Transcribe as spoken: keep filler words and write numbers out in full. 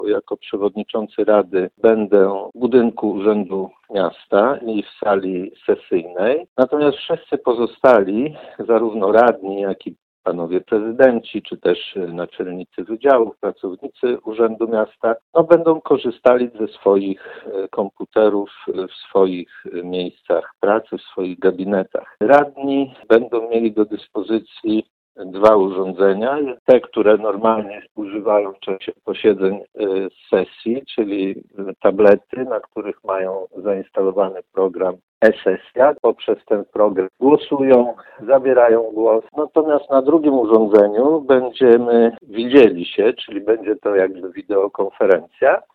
jako przewodniczący Rady będę w budynku Urzędu Miasta i w sali sesyjnej. Natomiast wszyscy pozostali, zarówno radni, jak i panowie prezydenci, czy też naczelnicy wydziałów, pracownicy Urzędu Miasta, no, będą korzystali ze swoich komputerów w swoich miejscach pracy, w swoich gabinetach. Radni będą mieli do dyspozycji dwa urządzenia, te, które normalnie używają w czasie posiedzeń sesji, czyli tablety, na których mają zainstalowany program e-sesja. Poprzez ten program głosują, zabierają głos. Natomiast na drugim urządzeniu będziemy widzieli się, czyli będzie to jakby wideokonferencja.